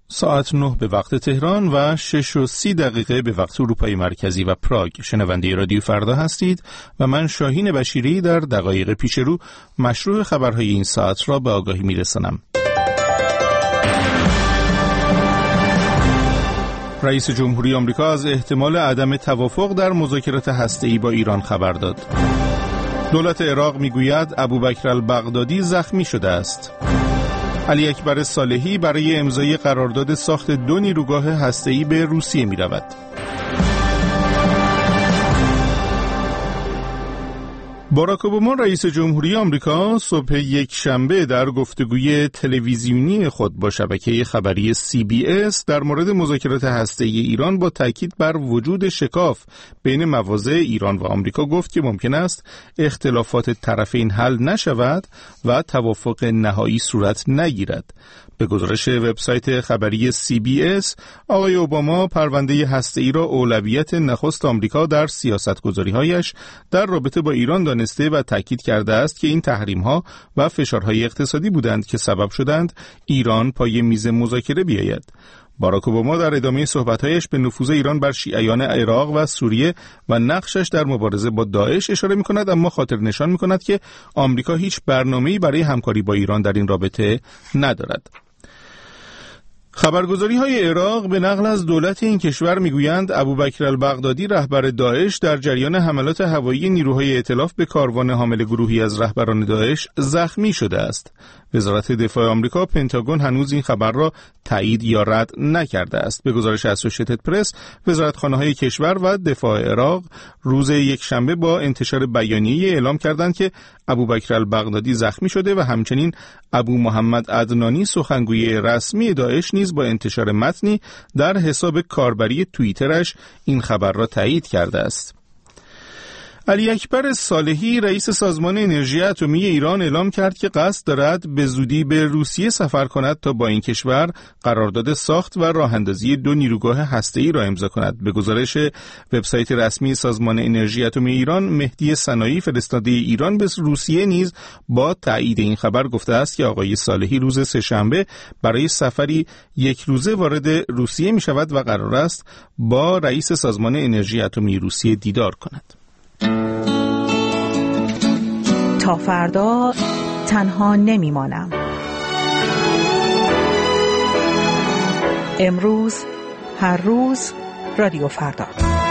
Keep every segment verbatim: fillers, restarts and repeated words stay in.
ساعت نه به وقت تهران و شش و سی دقیقه به وقت اروپای مرکزی و پراگ. شنونده رادیو فردا هستید و من شاهین بشیری در دقایق پیش رو مشروع خبرهای این ساعت را به آگاهی میرسانم. رئیس جمهوری آمریکا از احتمال عدم توافق در مذاکرات هسته‌ای با ایران خبر داد. دولت عراق میگوید ابوبکر البغدادی زخمی شده است. علی اکبر صالحی برای امضای قرارداد ساخت دو نیروگاه هسته‌ای به روسیه می رود. باراک اوباما رئیس جمهوری آمریکا صبح یک شنبه در گفتگوی تلویزیونی خود با شبکه خبری سی بی اس در مورد مذاکرات هسته‌ای ایران با تاکید بر وجود شکاف بین مواضع ایران و آمریکا گفت که ممکن است اختلافات طرفین حل نشود و توافق نهایی صورت نگیرد. به گزارش وبسایت خبری سی بی اس، آقای اوباما پرونده هسته‌ای را اولویت نخست آمریکا در سیاست‌گذاری‌هایش در رابطه با ایران دانسته و تاکید کرده است که این تحریم‌ها و فشارهای اقتصادی بودند که سبب شدند ایران پای میز مذاکره بیاید. باراک اوباما در ادامه صحبت‌هایش به نفوذ ایران بر شیعیان عراق و سوریه و نقشش در مبارزه با داعش اشاره می‌کند، اما خاطر نشان می‌کند که آمریکا هیچ برنامه‌ای برای همکاری با ایران در این رابطه ندارد. خبرگزاری‌های عراق به نقل از دولت این کشور میگویند ابوبکر البغدادی رهبر داعش در جریان حملات هوایی نیروهای ائتلاف به کاروان حامل گروهی از رهبران داعش زخمی شده است. وزارت دفاع آمریکا پنتاگون هنوز این خبر را تایید یا رد نکرده است. به گزارش اسوشیتد پرس، وزارتخانه‌های کشور و دفاع عراق روز یکشنبه با انتشار بیانیه اعلام کردند که ابوبکر البغدادی زخمی شده و همچنین ابو محمد عدنانی سخنگوی رسمی داعش نیز با انتشار متنی در حساب کاربری توییترش این خبر را تایید کرده است. علی اکبر صالحی رئیس سازمان انرژی اتمی ایران اعلام کرد که قصد دارد به زودی به روسیه سفر کند تا با این کشور قرارداد ساخت و راه‌اندازی دو نیروگاه هسته‌ای را امضا کند. به گزارش وبسایت رسمی سازمان انرژی اتمی ایران، مهدی صناعی فرستاده ایران به روسیه نیز با تایید این خبر گفته است که آقای صالحی روز سه‌شنبه برای سفری یک روزه وارد روسیه می شود و قرار است با رئیس سازمان انرژی اتمی روسیه دیدار کند. تا فردا تنها نمیمانم. امروز، هر روز، رادیو فردا.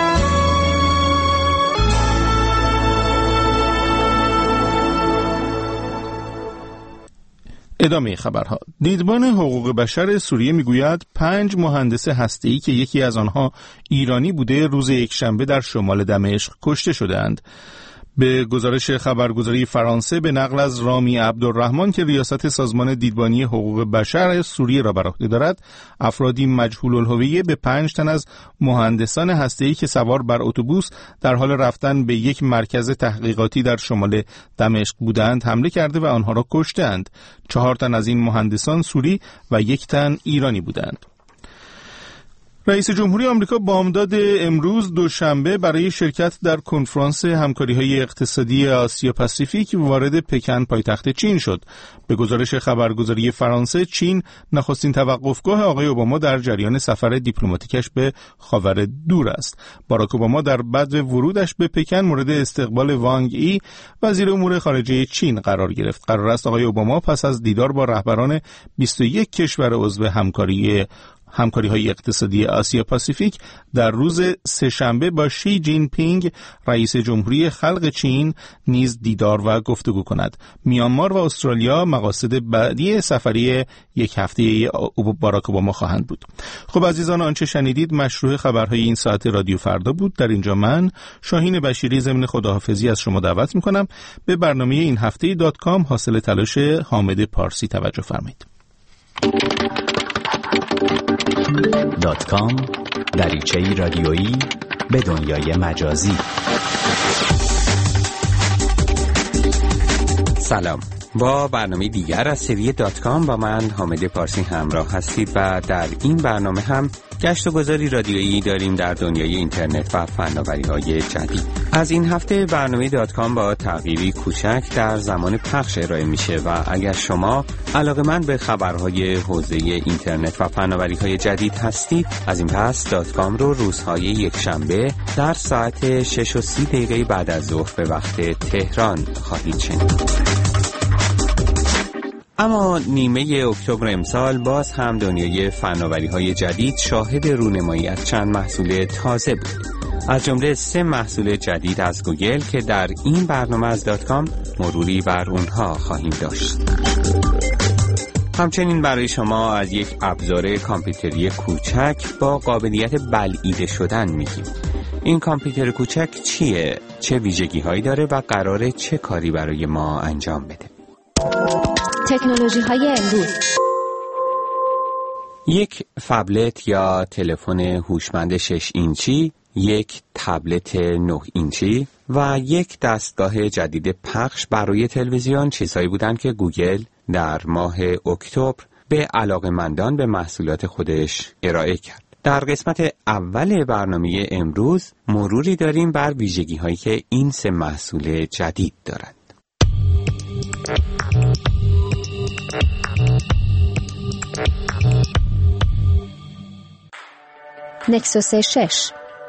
ادامه خبرها. دیدبان حقوق بشر سوریه میگوید پنج مهندس هسته‌ای که یکی از آنها ایرانی بوده روز یکشنبه در شمال دمشق کشته شدند. به گزارش خبرگزاری فرانسه به نقل از رامی عبدالرحمن که ریاست سازمان دیدبانی حقوق بشر سوریه را بر عهده دارد، افرادی مجهول الهویه به پنج تن از مهندسان هسته‌ای که سوار بر اتوبوس در حال رفتن به یک مرکز تحقیقاتی در شمال دمشق بودند حمله کرده و آنها را کشتند. چهار تن از این مهندسان سوری و یک تن ایرانی بودند. رئیس جمهوری آمریکا بامداد امروز دوشنبه برای شرکت در کنفرانس همکاری‌های اقتصادی آسیا پاسیفیک وارد پکن پایتخت چین شد. به گزارش خبرگزاری فرانسه، چین نخستین توقفگاه آقای اوباما در جریان سفر دیپلماتیکش به خاور دور است. باراک اوباما در بدو ورودش به پکن مورد استقبال وانگ ای وزیر امور خارجه چین قرار گرفت. قرار است آقای اوباما پس از دیدار با رهبران بیست و یک کشور عضو همکاری همکاری‌های اقتصادی آسیا پاسیفیک در روز سه‌شنبه با شی جین پینگ رئیس جمهوری خلق چین نیز دیدار و گفتگو کند. میانمار و استرالیا مقاصد بعدی سفری یک هفته باراک اوباما خواهند بود. خب عزیزان، آنچه شنیدید مشروع خبرهای این ساعت رادیو فردا بود. در اینجا من شاهین بشیری ضمن خداحافظی از شما دعوت می‌کنم به برنامه این هفته دات کام حاصل تلاش حامد پارسی توجه فرمایید. دات کام دریچه‌ای رادیویی به دنیای مجازی. سلام، با برنامه دیگر از سری دات کام با من حامد پارسی همراه هستید و در این برنامه هم گشت و گذاری رادیویی داریم در دنیای اینترنت و فناوری‌های جدید. از این هفته برنامه دات کام با تغییری کوچک در زمان پخش ارائه میشه و اگر شما علاقه‌مند به خبرهای حوزه اینترنت و فناوری‌های جدید هستید، از این پس دات کام رو روزهای یک شنبه در ساعت شش و سی دقیقه بعد از ظهر به وقت تهران خواهید شنید. اما نیمه اکتبر امسال باز هم دنیای فناوری‌های جدید شاهد رونمایی از چند محصول تازه بود. از جمله سه محصول جدید از گوگل که در این برنامه از دات کام مروری بر اونها خواهیم داشت. همچنین برای شما از یک ابزار کامپیوتری کوچک با قابلیت بلعیده شدن میگیم. این کامپیوتر کوچک چیه؟ چه ویژگی‌هایی داره و قراره چه کاری برای ما انجام بده؟ تکنولوژی های امروز. یک فبلت یا تلفن هوشمند شش اینچی، یک تبلت نه اینچی و یک دستگاه جدید پخش برای تلویزیون چیزهایی بودند که گوگل در ماه اکتبر به علاقه‌مندان به محصولات خودش ارائه کرد. در قسمت اول برنامه امروز مروری داریم بر ویژگی‌هایی که این سه محصول جدید دارند. نکسوس شش.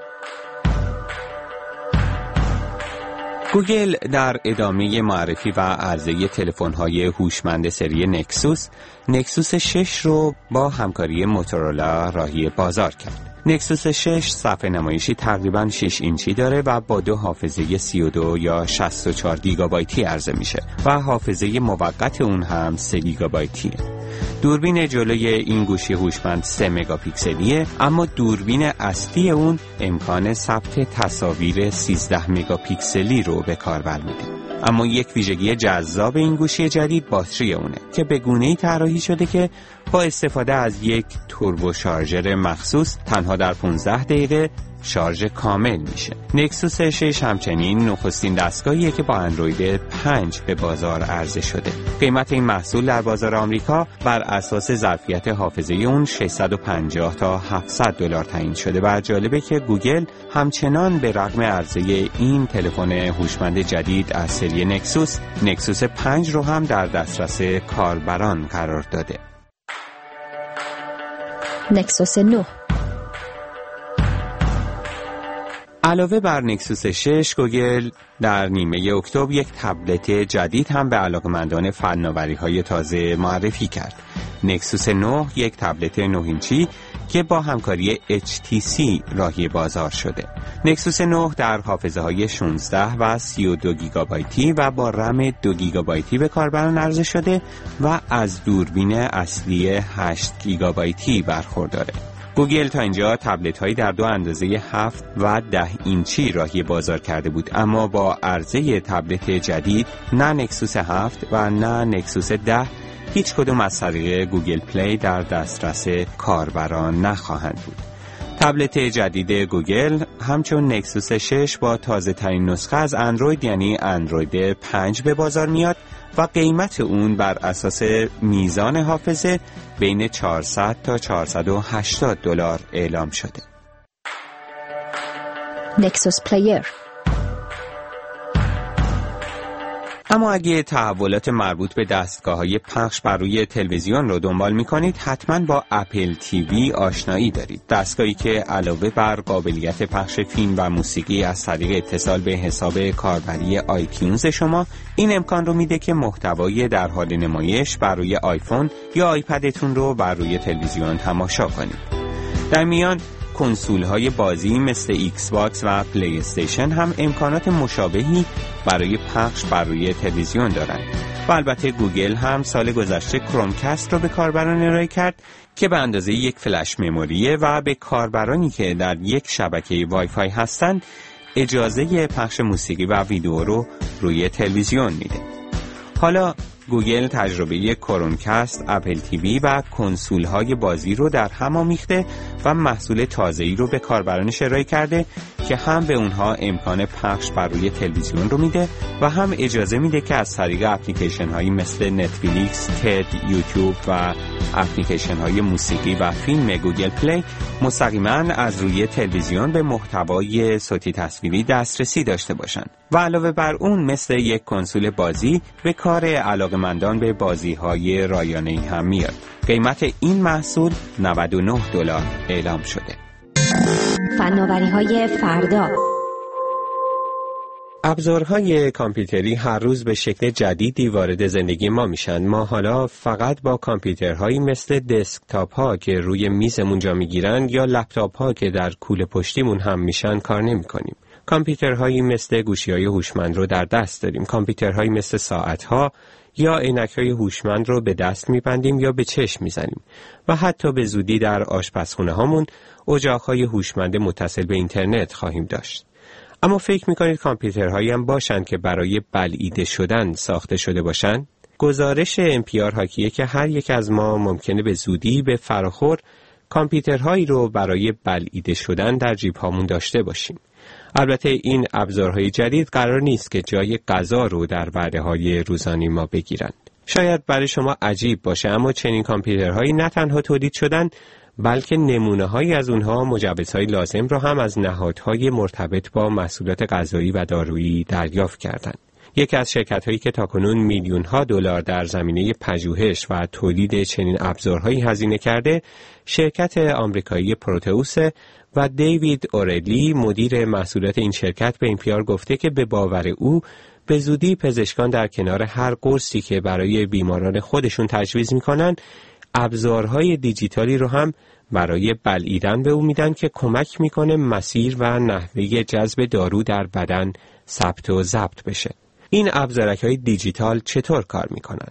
گوگل در ادامه معرفی و عرضه تلفن‌های هوشمند سری نکسوس، نکسوس شش رو با همکاری موتورولا راهی بازار کرد. نکسوس شش صفحه نمایشی تقریباً شش اینچی داره و با دو حافظه سی و دو یا شصت و چهار گیگابایتی عرضه میشه و حافظه موقت اون هم سه گیگابایتیه. دوربین جلوی این گوشی هوشمند سه مگاپیکسلیه، اما دوربین اصلی اون امکان ثبت تصاویر سیزده مگاپیکسلی رو به کار برمیده. اما یک ویژگی جذاب این گوشی جدید باتری اونه که به گونه‌ای طراحی شده که با استفاده از یک توربو شارژر مخصوص تنها در پانزده دقیقه شارژ کامل میشه. نکسوس شش همچنین نخستین دستگاهیه که با اندروید پنج به بازار عرضه شده. قیمت این محصول در بازار آمریکا بر اساس ظرفیت حافظه اون ششصد و پنجاه تا هفتصد دلار تعیین شده و جالبه که گوگل همچنان به رغم عرضه این تلفن هوشمند جدید از سری نکسوس، نکسوس پنج رو هم در دسترس کاربران قرار داده. نکسوس نه. علاوه بر نکسوس شش، گوگل در نیمه اکتبر یک تبلت جدید هم به علاقه‌مندان فناوری‌های تازه معرفی کرد. نکسوس نه یک تبلت نه اینچی که با همکاری اچ تی سی راهی بازار شده. نکسوس نه در حافظه‌های شانزده و سی و دو گیگابایتی و با رم دو گیگابایتی به کاربران عرضه شده و از دوربین اصلی هشت گیگابایتی برخورداره. گوگل تا اینجا تبلت هایی در دو اندازه هفت و ده اینچی راهی بازار کرده بود، اما با عرضه تبلت جدید نه نکسوس هفت و نه نکسوس ده هیچ کدوم از طریق گوگل پلی در دسترس کاربران نخواهند بود. تبلت جدید گوگل همچون نکسوس شش با تازه ترین نسخه از اندروید یعنی اندروید پنج به بازار میاد و قیمت اون بر اساس میزان حافظه بین چهارصد تا چهارصد و هشتاد دلار اعلام شده. نکسوس پلیر. اما اگه تحولات مربوط به دستگاه‌های پخش بر روی تلویزیون رو دنبال می‌کنید، حتماً با اپل تیوی آشنایی دارید. دستگاهی که علاوه بر قابلیت پخش فیلم و موسیقی از طریق اتصال به حساب کاربری آیتیونز شما، این امکان رو میده که محتوای در حال نمایش بر روی آیفون یا آیپدتون رو بر روی تلویزیون تماشا کنید. در میان کنسول‌های بازی مثل ایکس باکس و پلی استیشن هم امکانات مشابهی برای پخش بر روی تلویزیون دارند. و البته گوگل هم سال گذشته کرومکست رو به کاربران ارائه کرد که به اندازه یک فلش مموریه و به کاربرانی که در یک شبکه وای فای هستند اجازه پخش موسیقی و ویدیو رو روی تلویزیون میده. حالا گوگل تجربه کرومکست، اپل تیوی و کنسول‌های بازی رو در هم آمیخته و محصول تازه‌ای رو به کاربرانش ارائه کرده که هم به اونها امکان پخش بر روی تلویزیون رو میده و هم اجازه میده که از طریق اپلیکیشن هایی مثل نتفلیکس، تد، یوتیوب و اپلیکیشن های موسیقی و فیلم گوگل پلی مستقیما از روی تلویزیون به محتوای صوتی تصویری دسترسی داشته باشن و علاوه بر اون مثل یک کنسول بازی به کار علاقه‌مندان به بازی‌های رایانه‌ای هم میاد. قیمت این محصول نود و نه دلار اعلام شده. فناوری‌های فردا. ابزارهای کامپیوتری هر روز به شکل جدیدی وارد زندگی ما میشن. ما حالا فقط با کامپیوترهایی مثل دسکتاپ ها که روی میزمون جا میگیرن یا لپتاپ ها که در کوله پشتیمون هم میشن کار نمی کنیم. کامپیوترهایی مثل گوشی‌های هوشمند رو در دست داریم. کامپیوترهایی مثل ساعت‌ها یا عینک‌های هوشمند رو به دست می‌بندیم یا به چشم می‌زنیم و حتی به زودی در آشپزخونه هامون اجاق‌های هوشمند متصل به اینترنت خواهیم داشت. اما فکر می‌کنید کامپیوترهایی هم باشن که برای بلعیده شدن ساخته شده باشن؟ گزارش ام پی آر حاکیه که هر یک از ما ممکنه به زودی به فراخور کامپیوترهایی رو برای بلعیده شدن در جیب‌هامون داشته باشیم. البته این ابزارهای جدید قرار نیست که جای غذا رو در وعده‌های روزانه ما بگیرن. شاید برای شما عجیب باشه اما چنین کامپیوترهایی نه تنها تولید شدن بلکه نمونه‌هایی از اونها مجوزهای لازم رو هم از نهادهای مرتبط با محصولات غذایی و دارویی دریافت کردند. یکی از شرکت‌هایی که تاکنون میلیون‌ها دلار در زمینه پژوهش و تولید چنین ابزارهایی هزینه کرده، شرکت آمریکایی پروتئوس و دیوید اورلی مدیر محصولات این شرکت به ام پی آر گفته که به باور او به زودی پزشکان در کنار هر قرصی که برای بیماران خودشون تجویز میکنن ابزارهای دیجیتالی رو هم برای بلعیدن به او میدن که کمک میکنه مسیر و نحوه جذب دارو در بدن ثبت و ضبط بشه. این ابزارهای دیجیتال چطور کار میکنن؟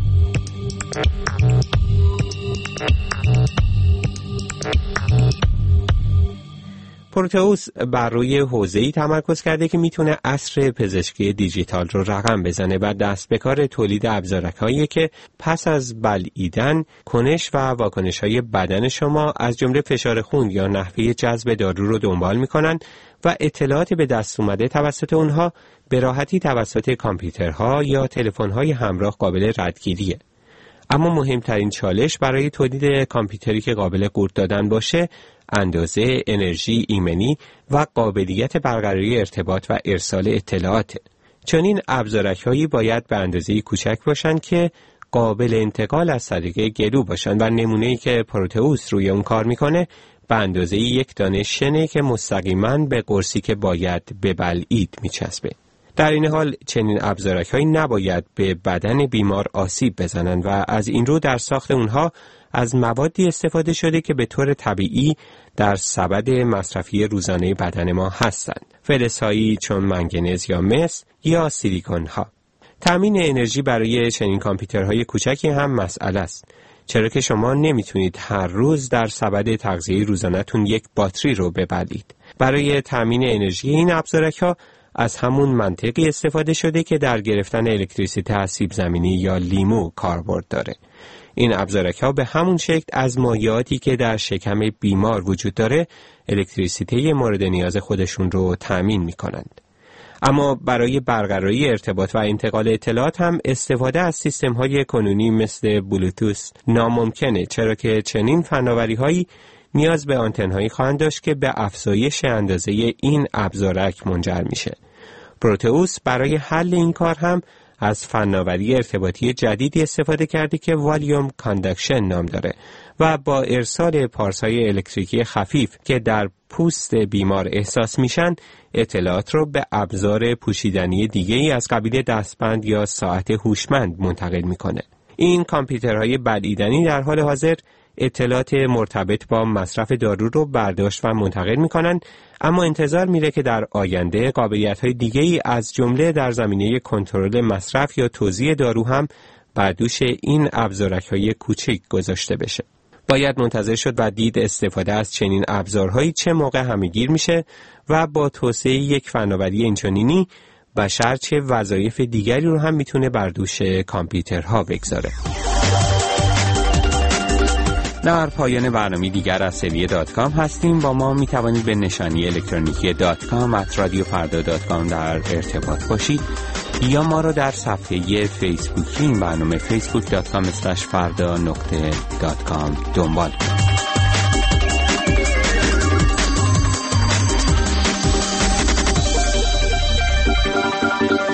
پروتئوس بر روی حوزه‌ای تمرکز کرده که میتونه عصر پزشکی دیجیتال رو رقم بزنه و دست به کار تولید ابزارهایی که پس از بلعیدن کنش و واکنش‌های بدن شما از جمله فشار خون یا نحوه جذب دارو رو دنبال میکنن و اطلاعات به دست اومده توسط اونها به راحتی توسط کامپیوترها یا تلفن‌های همراه قابل ردگیریه. اما مهمترین چالش برای تولید کامپیوتری که قابل قورت دادن باشه اندازه انرژی ایمنی و قابلیت برقراری ارتباط و ارسال اطلاعات. چنین ابزارهایی باید به اندازه کوچک باشن که قابل انتقال از طریق گلو باشن و نمونه‌ای که پروتئوس روی اون کار میکنه به اندازه یک دانه شنه که مستقیما به قرصی که باید ببلعید میچسبه. در این حال چنین ابزارهایی نباید به بدن بیمار آسیب بزنن و از این رو در ساخت اونها از موادی استفاده شده که به طور طبیعی در سبد مصرفی روزانه بدن ما هستند. فلزهایی چون منگنز یا مس یا سیلیکون ها. تامین انرژی برای چنین کامپیوترهای کوچکی هم مسئله است. چرا که شما نمیتونید هر روز در سبد تغذیه روزانه‌تون یک باتری رو ببلید. برای تامین انرژی این ابزارها از همون منطقی استفاده شده که در گرفتن الکتریسیته از سیب زمینی یا لیمو کاربرد داره. این ابزارها به همون شکل از مایعاتی که در شکم بیمار وجود داره الکتریسیته مورد نیاز خودشون رو تامین می‌کنند. اما برای برقراری ارتباط و انتقال اطلاعات هم استفاده از سیستم‌های کنونی مثل بلوتوث ناممکنه، چرا که چنین فناوری‌هایی نیاز به آنتن‌هایی خواهند داشت که به افزایش اندازه این ابزارک منجر میشه. پروتئوس برای حل این کار هم از فناوری ارتباطی جدیدی استفاده کرده که والیوم کاندکشن نام داره و با ارسال پارس‌های الکتریکی خفیف که در پوست بیمار احساس میشن اطلاعات رو به ابزار پوشیدنی دیگه‌ای از قبیل دستبند یا ساعت هوشمند منتقل میکنه. این کامپیوترهای بلعیدنی در حال حاضر اطلاعات مرتبط با مصرف دارو رو برداشت و منتقل میکنن، اما انتظار میره که در آینده قابلیت‌های دیگه‌ای از جمله در زمینه کنترل مصرف یا توزیع دارو هم بر دوش این ابزارک‌های کوچک گذاشته بشه. باید منتظر شد و دید استفاده از چنین ابزارهایی چه موقع همه‌گیر میشه و با توسعه یک فناوری اینچنینی بشر چه وظایف دیگری رو هم میتونه بر دوش کامپیوترها بگذاره. در پایان برنامه دیگر از سری دات کام هستیم. با ما می توانید به نشانی الکترونیکی دات کام ات رادیو فردا دات کام در ارتباط باشید یا ما را در صفحه فیسبوکی این برنامه فیسبوک دات کام اسلش فردا نقطه دات کام دنبال کنید.